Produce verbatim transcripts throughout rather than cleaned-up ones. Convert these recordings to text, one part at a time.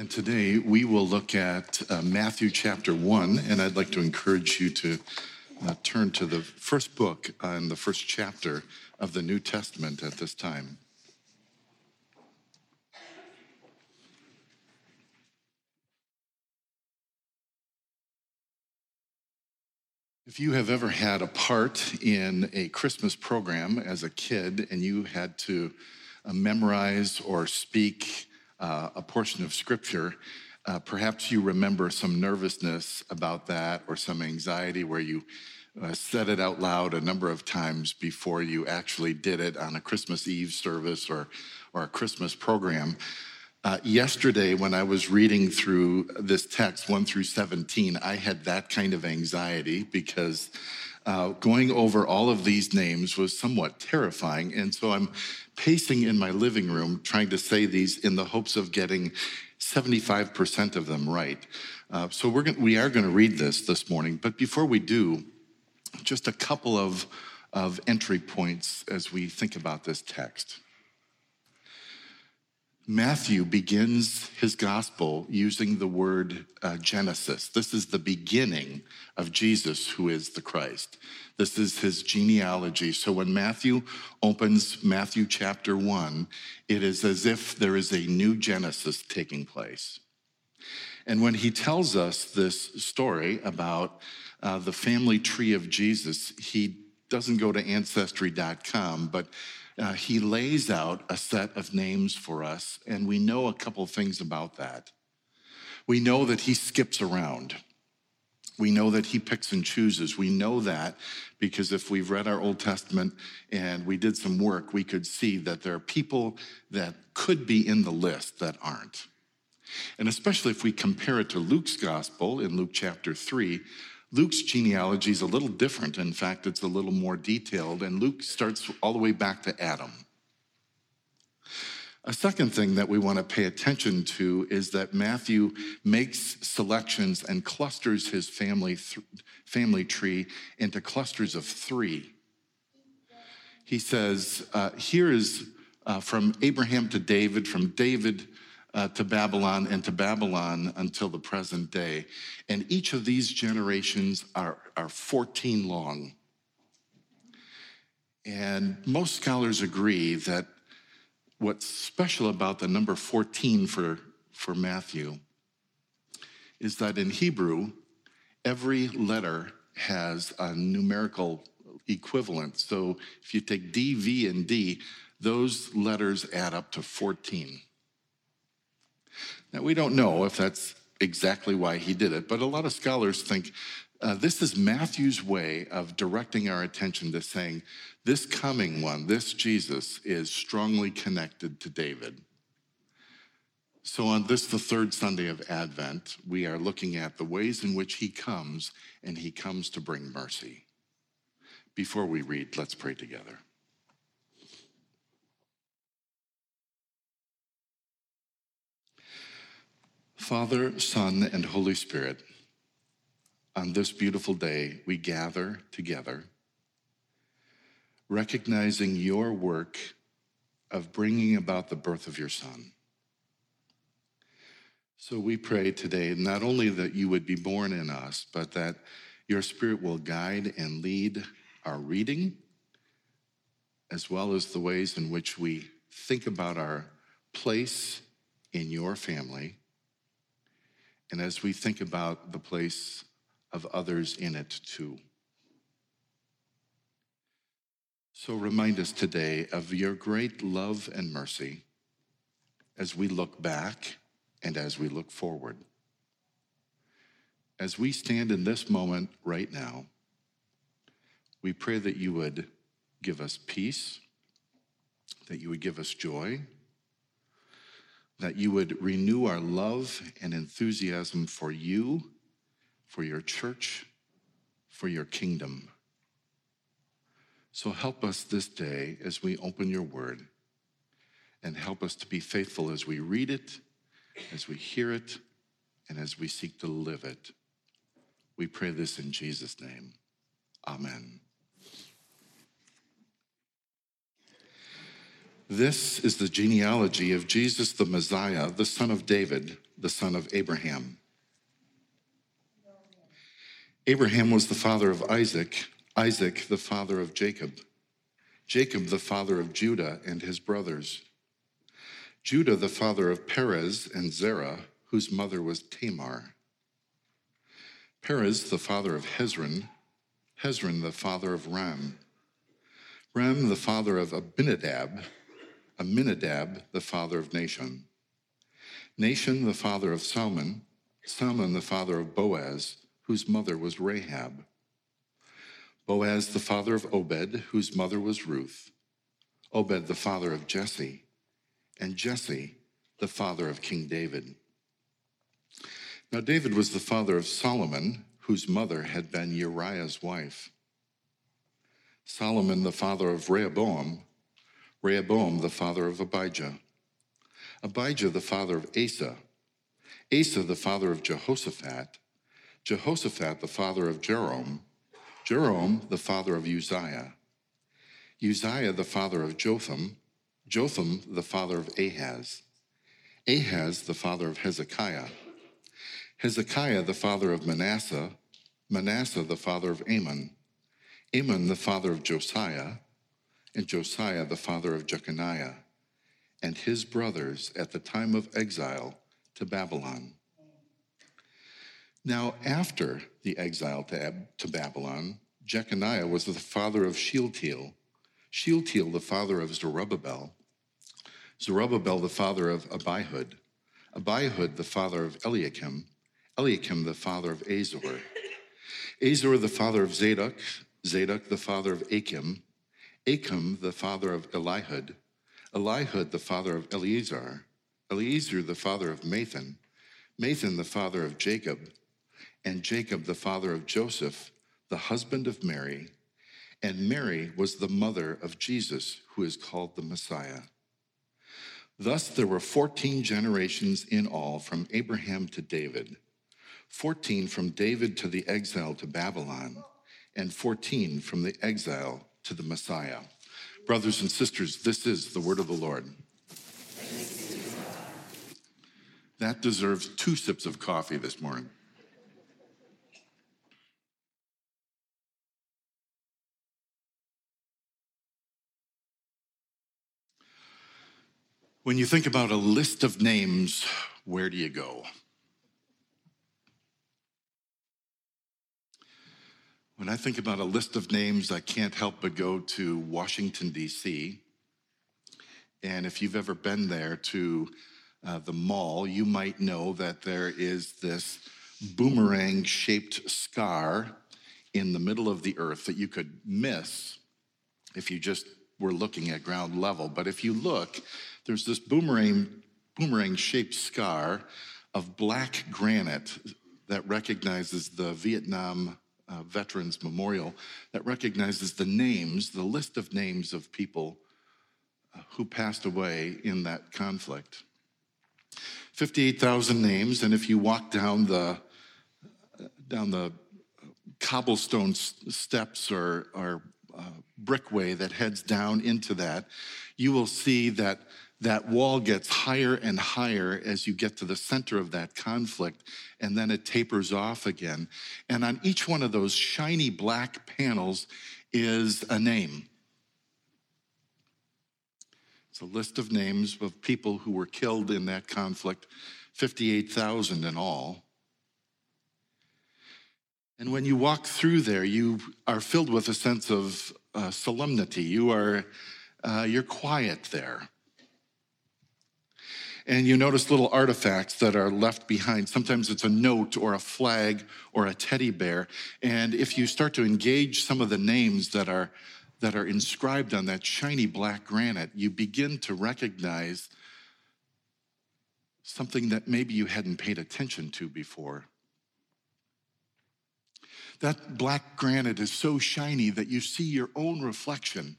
And today we will look at uh, Matthew chapter one, and I'd like to encourage you to uh, turn to the first book and the first chapter of the New Testament at this time. If you have ever had a part in a Christmas program as a kid and you had to uh, memorize or speak uh, a portion of scripture, uh, perhaps you remember some nervousness about that or some anxiety where you uh, said it out loud a number of times before you actually did it on a Christmas Eve service or, or a Christmas program. Uh, yesterday, when I was reading through this text, one through seventeen, I had that kind of anxiety because uh, going over all of these names was somewhat terrifying. And so I'm pacing in my living room trying to say these in the hopes of getting seventy-five percent of them right. Uh, so we're gonna, we are going to read this this morning. But before we do, just a couple of, of entry points as we think about this text. Matthew begins his gospel using the word uh, Genesis. This is the beginning of Jesus, who is the Christ. This is his genealogy. So when Matthew opens Matthew chapter one, it is as if there is a new Genesis taking place. And when he tells us this story about uh, the family tree of Jesus, he doesn't go to ancestry dot com, but Uh, he lays out a set of names for us, and we know a couple things about that. We know that he skips around. We know that he picks and chooses. We know that because if we've read our Old Testament and we did some work, we could see that there are people that could be in the list that aren't. And especially if we compare it to Luke's gospel in Luke chapter three, Luke's genealogy is a little different. In fact, it's a little more detailed, and Luke starts all the way back to Adam. A second thing that we want to pay attention to is that Matthew makes selections and clusters his family, th- family tree into clusters of three. He says, uh, here is uh, from Abraham to David, from David Uh, to Babylon, and to Babylon until the present day. And each of these generations are, are fourteen long. And most scholars agree that what's special about the number fourteen for, for Matthew is that in Hebrew, every letter has a numerical equivalent. So if you take D, V, and D, those letters add up to fourteen. Now, we don't know if that's exactly why he did it, but a lot of scholars think uh, this is Matthew's way of directing our attention to saying, this coming one, this Jesus, is strongly connected to David. So on this, the third Sunday of Advent, we are looking at the ways in which he comes, and he comes to bring mercy. Before we read, let's pray together. Father, Son, and Holy Spirit, on this beautiful day, we gather together, recognizing your work of bringing about the birth of your Son. So we pray today not only that you would be born in us, but that your Spirit will guide and lead our reading, as well as the ways in which we think about our place in your family, and as we think about the place of others in it too. So remind us today of your great love and mercy as we look back and as we look forward. As we stand in this moment right now, we pray that you would give us peace, that you would give us joy, that you would renew our love and enthusiasm for you, for your church, for your kingdom. So help us this day as we open your word, and help us to be faithful as we read it, as we hear it, and as we seek to live it. We pray this in Jesus' name. Amen. This is the genealogy of Jesus the Messiah, the son of David, the son of Abraham. Abraham was the father of Isaac, Isaac the father of Jacob, Jacob the father of Judah and his brothers, Judah the father of Perez and Zerah, whose mother was Tamar, Perez the father of Hezron, Hezron the father of Ram, Ram the father of Abinadab, Aminadab the father of Nahshon, Nahshon the father of Salmon, Salmon the father of Boaz, whose mother was Rahab, Boaz the father of Obed, whose mother was Ruth, Obed the father of Jesse, and Jesse the father of King David. Now David was the father of Solomon, whose mother had been Uriah's wife, Solomon the father of Rehoboam, Rehoboam the father of Abijah, Abijah the father of Asa, Asa the father of Jehoshaphat, Jehoshaphat the father of Joram, Joram the father of Uzziah, Uzziah the father of Jotham, Jotham the father of Ahaz, Ahaz the father of Hezekiah, Hezekiah the father of Manasseh, Manasseh the father of Amon, Amon the father of Josiah, and Josiah the father of Jeconiah, and his brothers at the time of exile to Babylon. Now, after the exile to, Ab- to Babylon, Jeconiah was the father of Shealtiel, Shealtiel the father of Zerubbabel, Zerubbabel the father of Abihud, Abihud the father of Eliakim, Eliakim the father of Azor, Azor the father of Zadok, Zadok the father of Achim, Achim the father of Elihud, Elihud the father of Eleazar, Eleazar the father of Mathan, Mathan the father of Jacob, and Jacob the father of Joseph, the husband of Mary, and Mary was the mother of Jesus, who is called the Messiah. Thus there were fourteen generations in all from Abraham to David, fourteen from David to the exile to Babylon, and fourteen from the exile to the Messiah. Brothers and sisters, this is the word of the Lord. That deserves two sips of coffee this morning. When you think about a list of names, where do you go? When I think about a list of names, I can't help but go to Washington, D C. And if you've ever been there to uh, the mall, you might know that there is this boomerang-shaped scar in the middle of the earth that you could miss if you just were looking at ground level. But if you look, there's this boomerang, boomerang-shaped scar of black granite that recognizes the Vietnam uh, Veterans Memorial, that recognizes the names, the list of names of people uh, who passed away in that conflict. fifty-eight thousand names, and if you walk down the uh, down the cobblestone s- steps or, or uh, brickway that heads down into that, you will see that that wall gets higher and higher as you get to the center of that conflict, and then it tapers off again. And on each one of those shiny black panels is a name. It's a list of names of people who were killed in that conflict, fifty-eight thousand in all. And when you walk through there, you are filled with a sense of uh, solemnity. You are, uh, you're quiet there. And you notice little artifacts that are left behind. Sometimes it's a note or a flag or a teddy bear. And if you start to engage some of the names that are that are inscribed on that shiny black granite, you begin to recognize something that maybe you hadn't paid attention to before. That black granite is so shiny that you see your own reflection.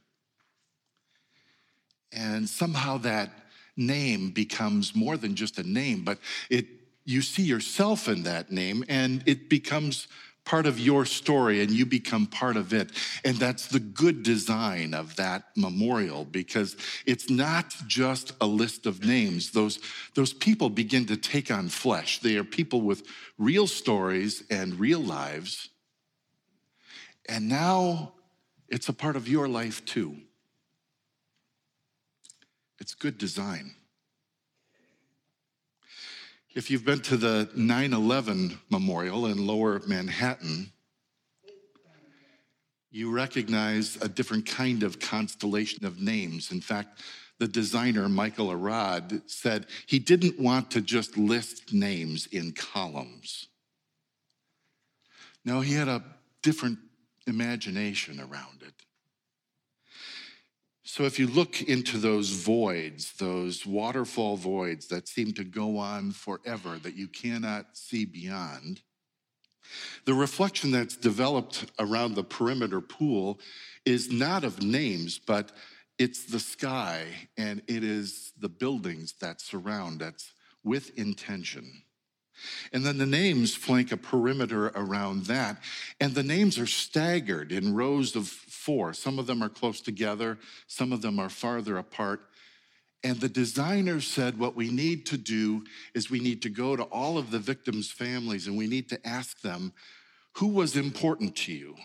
And somehow that name becomes more than just a name, but it you see yourself in that name, and it becomes part of your story and you become part of it. And that's the good design of that memorial, because it's not just a list of names. Those, those people begin to take on flesh. They are people with real stories and real lives. And now it's a part of your life too. It's good design. If you've been to the nine eleven Memorial in Lower Manhattan, you recognize a different kind of constellation of names. In fact, the designer, Michael Arad, said he didn't want to just list names in columns. No, he had a different imagination around it. So if you look into those voids, those waterfall voids that seem to go on forever, that you cannot see beyond, the reflection that's developed around the perimeter pool is not of names, but it's the sky and it is the buildings that surround, that's with intention. And then the names flank a perimeter around that. And the names are staggered in rows of four. Some of them are close together. Some of them are farther apart. And the designer said what we need to do is we need to go to all of the victims' families and we need to ask them, who was important to you?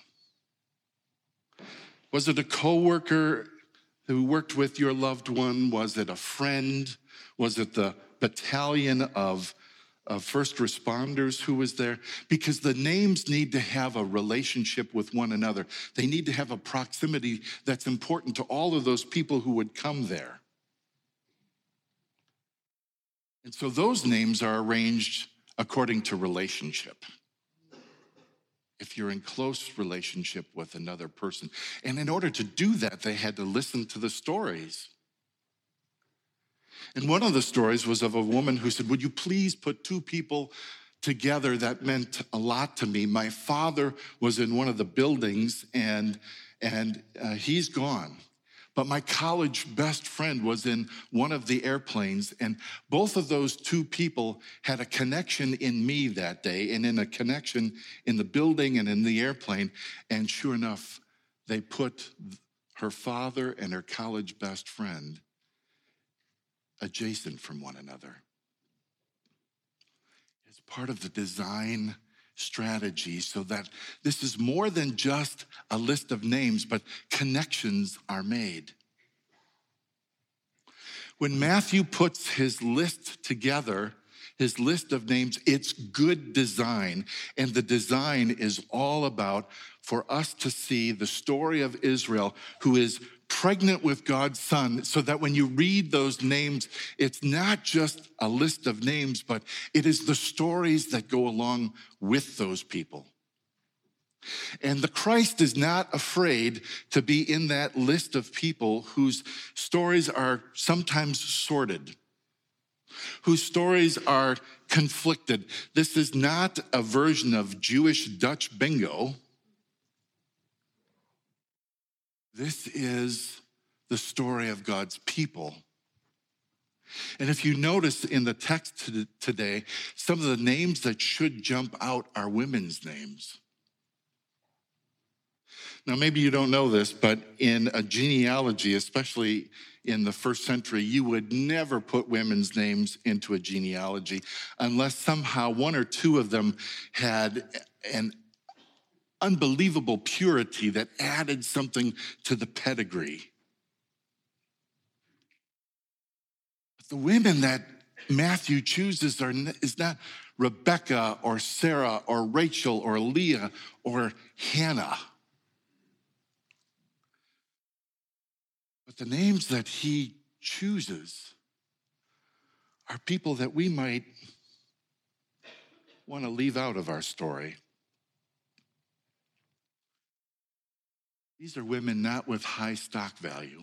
Was it a coworker who worked with your loved one? Was it a friend? Was it the battalion of of first responders who was there? Because the names need to have a relationship with one another. They need to have a proximity that's important to all of those people who would come there. And so those names are arranged according to relationship. If you're in close relationship with another person. And in order to do that, they had to listen to the stories. And one of the stories was of a woman who said, would you please put two people together that meant a lot to me? My father was in one of the buildings and, and uh, he's gone. But my college best friend was in one of the airplanes, and both of those two people had a connection in me that day and in a connection in the building and in the airplane. And sure enough, they put her father and her college best friend adjacent from one another. It's part of the design strategy so that this is more than just a list of names, but connections are made. When Matthew puts his list together, his list of names, it's good design. And the design is all about for us to see the story of Israel, who is pregnant with God's son, so that when you read those names, it's not just a list of names, but it is the stories that go along with those people. And the Christ is not afraid to be in that list of people whose stories are sometimes sordid, whose stories are conflicted. This is not a version of Jewish Dutch bingo. This is the story of God's people. And if you notice in the text today, some of the names that should jump out are women's names. Now, maybe you don't know this, but in a genealogy, especially in the first century, you would never put women's names into a genealogy unless somehow one or two of them had an unbelievable purity that added something to the pedigree. But the women that Matthew chooses are is not Rebecca or Sarah or Rachel or Leah or Hannah. But the names that he chooses are people that we might want to leave out of our story. These are women not with high stock value,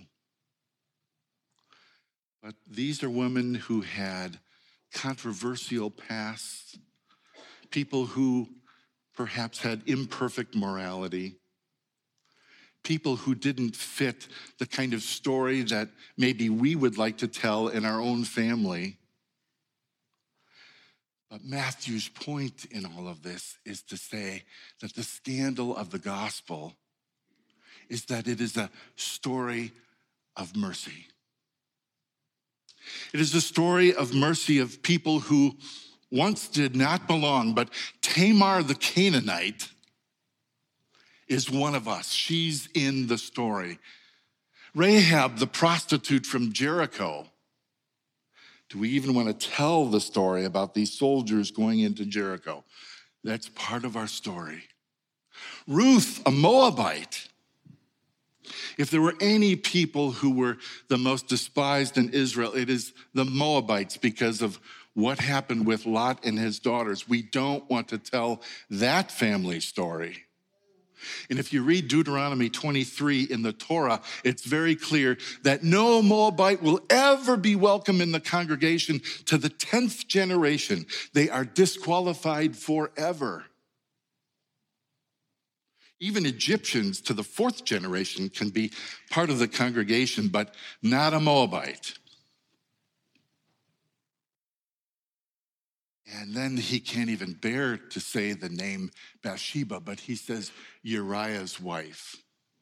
but these are women who had controversial pasts, people who perhaps had imperfect morality, people who didn't fit the kind of story that maybe we would like to tell in our own family. But Matthew's point in all of this is to say that the scandal of the gospel is that it is a story of mercy. It is a story of mercy of people who once did not belong, but Tamar the Canaanite is one of us. She's in the story. Rahab, the prostitute from Jericho. Do we even want to tell the story about these soldiers going into Jericho? That's part of our story. Ruth, a Moabite. If there were any people who were the most despised in Israel, it is the Moabites because of what happened with Lot and his daughters. We don't want to tell that family story. And if you read Deuteronomy twenty-three in the Torah, it's very clear that no Moabite will ever be welcome in the congregation to the tenth generation. They are disqualified forever. Even Egyptians to the fourth generation can be part of the congregation, but not a Moabite. And then he can't even bear to say the name Bathsheba, but he says Uriah's wife.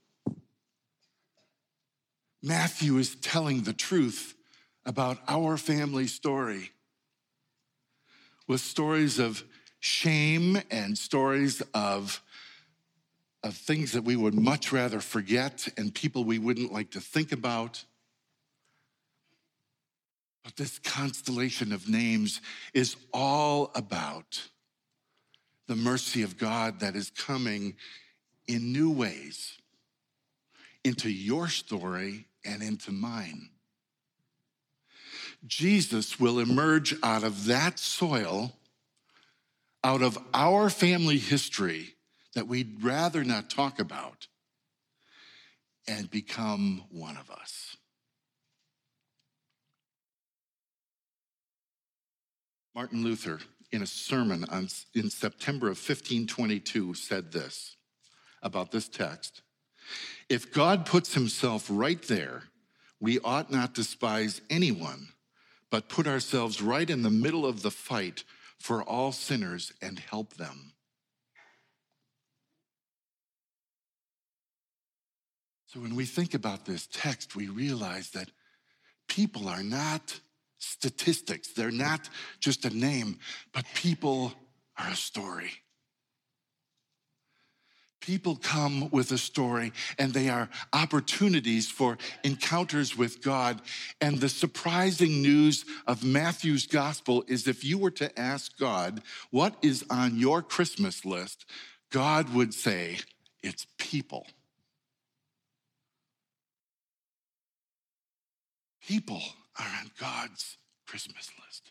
Matthew is telling the truth about our family story with stories of shame and stories of, of things that we would much rather forget and people we wouldn't like to think about. But this constellation of names is all about the mercy of God that is coming in new ways into your story and into mine. Jesus will emerge out of that soil, out of our family history that we'd rather not talk about, and become one of us. Martin Luther, in a sermon on, in September of fifteen twenty-two, said this about this text. If God puts himself right there, we ought not despise anyone, but put ourselves right in the middle of the fight for all sinners and help them. So when we think about this text, we realize that people are not statistics. They're not just a name, but people are a story. People come with a story, and they are opportunities for encounters with God. And the surprising news of Matthew's gospel is if you were to ask God, what is on your Christmas list? God would say, it's people. People are on God's Christmas list.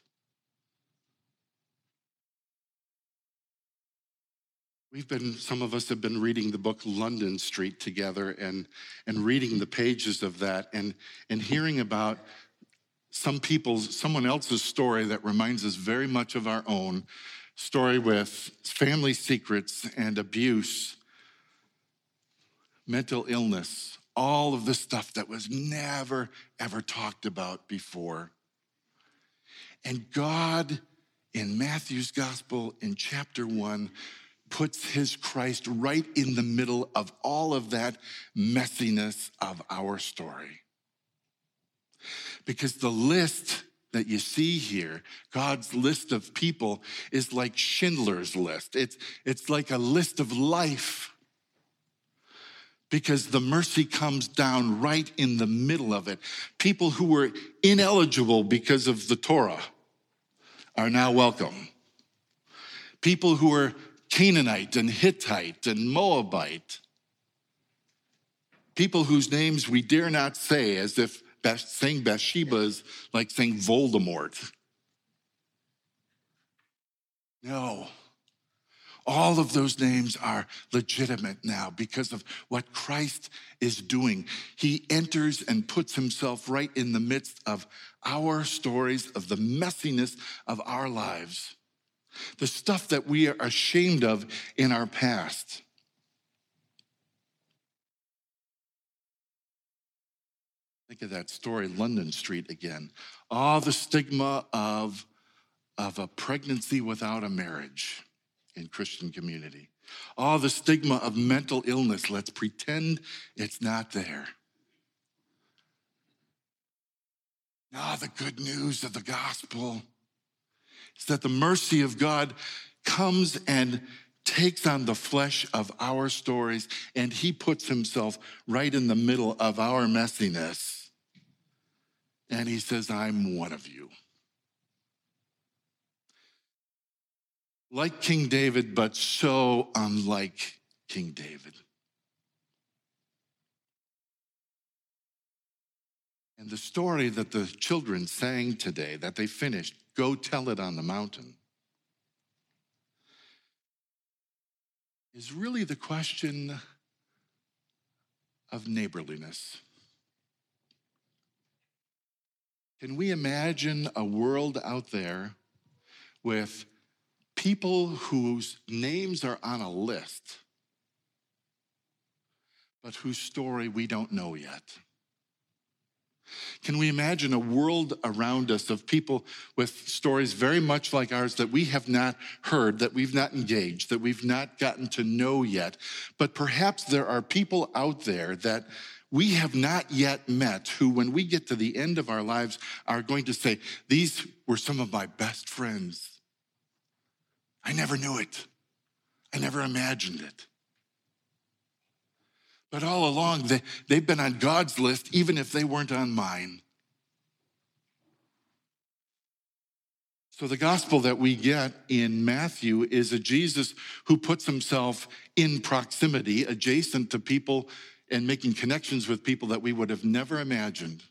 We've been, some of us have been reading the book London Street together and, and reading the pages of that and, and hearing about some people's, someone else's story that reminds us very much of our own story with family secrets and abuse, mental illness, all of the stuff that was never, ever talked about before. And God, in Matthew's gospel, in chapter one, puts his Christ right in the middle of all of that messiness of our story. Because the list that you see here, God's list of people, is like Schindler's List. It's, it's like a list of life. Because the mercy comes down right in the middle of it. People who were ineligible because of the Torah are now welcome. People who were Canaanite and Hittite and Moabite, people whose names we dare not say, as if saying Bathsheba is like saying Voldemort. No. All of those names are legitimate now because of what Christ is doing. He enters and puts himself right in the midst of our stories, of the messiness of our lives, the stuff that we are ashamed of in our past. Think of that story, London Street again. All the stigma of of a pregnancy without a marriage in Christian community. Oh, the stigma of mental illness. Let's pretend it's not there. Ah, the good news of the gospel is that the mercy of God comes and takes on the flesh of our stories, and he puts himself right in the middle of our messiness. And he says, I'm one of you. Like King David, but so unlike King David. And the story that the children sang today, that they finished, go tell it on the mountain, is really the question of neighborliness. Can we imagine a world out there with people whose names are on a list, but whose story we don't know yet? Can we imagine a world around us of people with stories very much like ours that we have not heard, that we've not engaged, that we've not gotten to know yet? But perhaps there are people out there that we have not yet met who, when we get to the end of our lives, are going to say, these were some of my best friends. I never knew it. I never imagined it. But all along, they, they've been on God's list, even if they weren't on mine. So the gospel that we get in Matthew is a Jesus who puts himself in proximity, adjacent to people and making connections with people that we would have never imagined.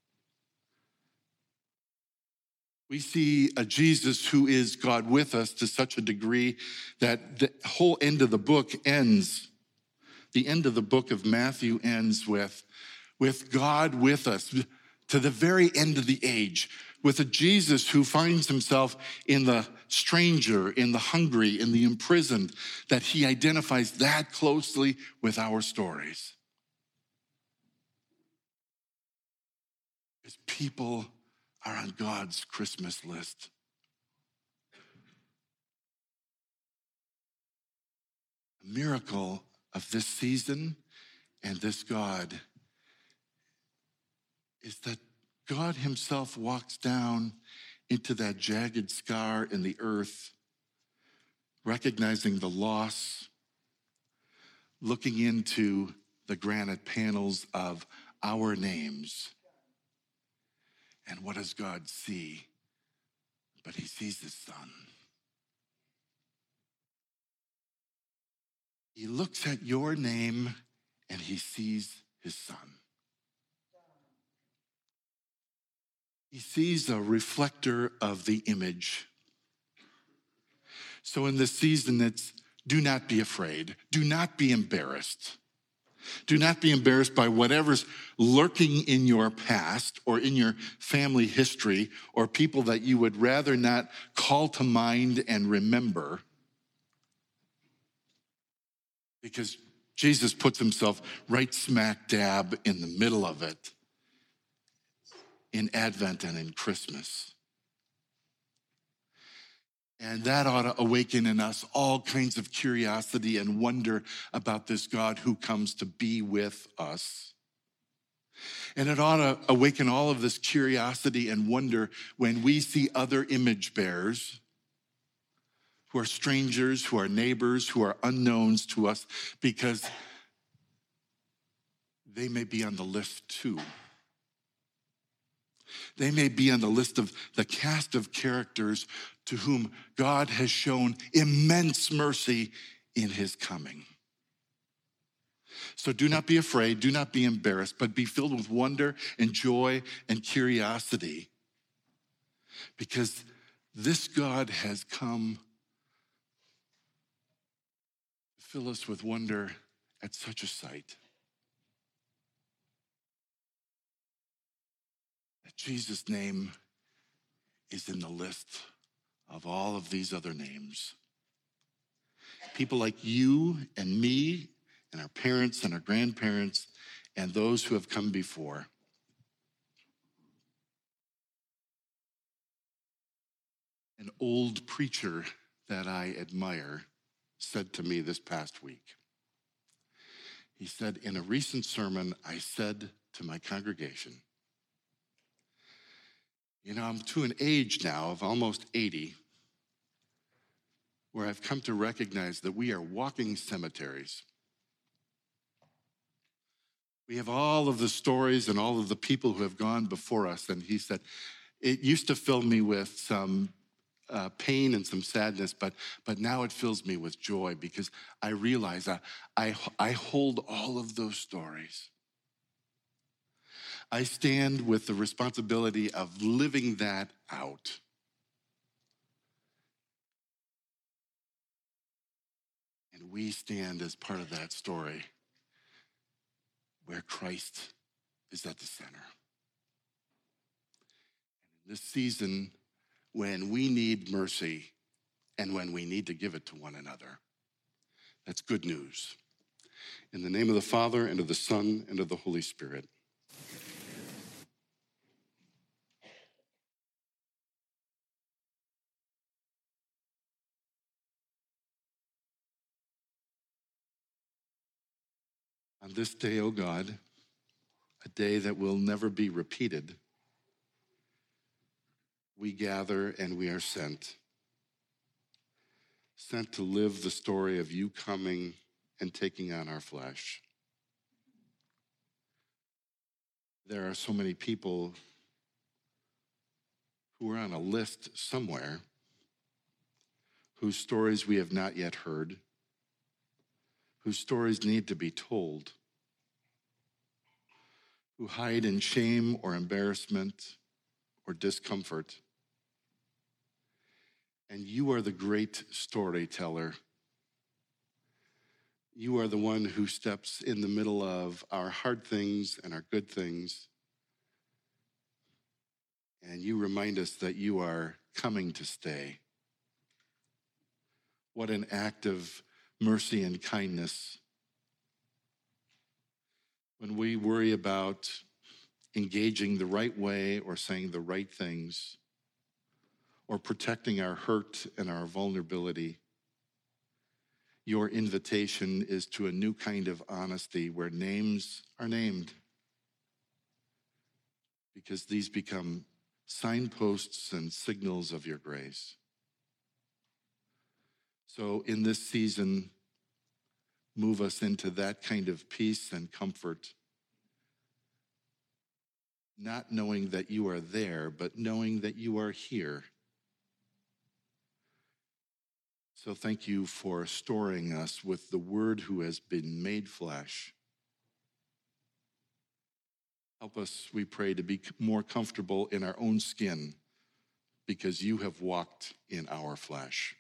We see a Jesus who is God with us to such a degree that the whole end of the book ends. The end of the book of Matthew ends with, with God with us to the very end of the age, with a Jesus who finds himself in the stranger, in the hungry, in the imprisoned, that he identifies that closely with our stories. His people are on God's Christmas list. A miracle of this season and this God is that God himself walks down into that jagged scar in the earth, recognizing the loss, looking into the granite panels of our names. And what does God see? But he sees his son. He looks at your name and he sees his son. He sees a reflector of the image. So in this season, it's do not be afraid. Do not be embarrassed. Do not be embarrassed by whatever's lurking in your past or in your family history or people that you would rather not call to mind and remember. Because Jesus puts himself right smack dab in the middle of it in Advent and in Christmas. And that ought to awaken in us all kinds of curiosity and wonder about this God who comes to be with us. And it ought to awaken all of this curiosity and wonder when we see other image bearers who are strangers, who are neighbors, who are unknowns to us, because they may be on the list too. They may be on the list of the cast of characters to whom God has shown immense mercy in his coming. So do not be afraid, do not be embarrassed, but be filled with wonder and joy and curiosity, because this God has come fill us with wonder at such a sight. That Jesus' name is in the list of all of these other names. People like you and me and our parents and our grandparents and those who have come before. An old preacher that I admire said to me this past week. He said, in a recent sermon, I said to my congregation, you know, I'm to an age now of almost eighty where I've come to recognize that we are walking cemeteries. We have all of the stories and all of the people who have gone before us. And he said, it used to fill me with some uh, pain and some sadness, but, but now it fills me with joy because I realize I, I, I hold all of those stories. I stand with the responsibility of living that out. And we stand as part of that story where Christ is at the center. And in this season, when we need mercy and when we need to give it to one another, that's good news. In the name of the Father, and of the Son, and of the Holy Spirit. On this day, O God, a day that will never be repeated, we gather and we are sent. Sent to live the story of you coming and taking on our flesh. There are so many people who are on a list somewhere whose stories we have not yet heard, whose stories need to be told, who hide in shame or embarrassment or discomfort. And you are the great storyteller. You are the one who steps in the middle of our hard things and our good things. And you remind us that you are coming to stay. What an act of mercy and kindness. When we worry about engaging the right way or saying the right things or protecting our hurt and our vulnerability, your invitation is to a new kind of honesty where names are named, because these become signposts and signals of your grace. So in this season, move us into that kind of peace and comfort, not knowing that you are there, but knowing that you are here. So thank you for storing us with the Word who has been made flesh. Help us, we pray, to be more comfortable in our own skin because you have walked in our flesh.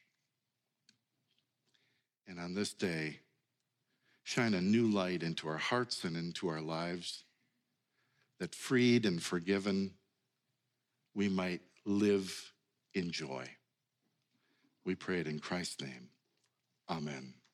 And on this day, shine a new light into our hearts and into our lives, that freed and forgiven, we might live in joy. We pray it in Christ's name. Amen.